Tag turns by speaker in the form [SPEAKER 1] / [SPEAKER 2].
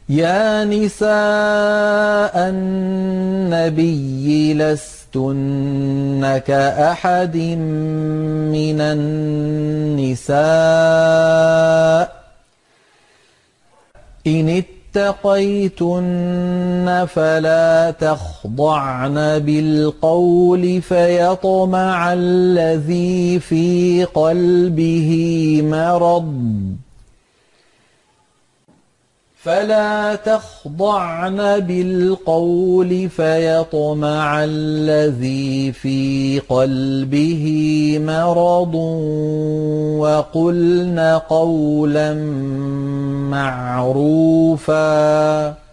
[SPEAKER 1] يا نساء النبي لستن كأحد من النساء إن اتقيتن فلا تخضعن بالقول فيطمع الذي في قلبه مرض وقلن قولا معروفا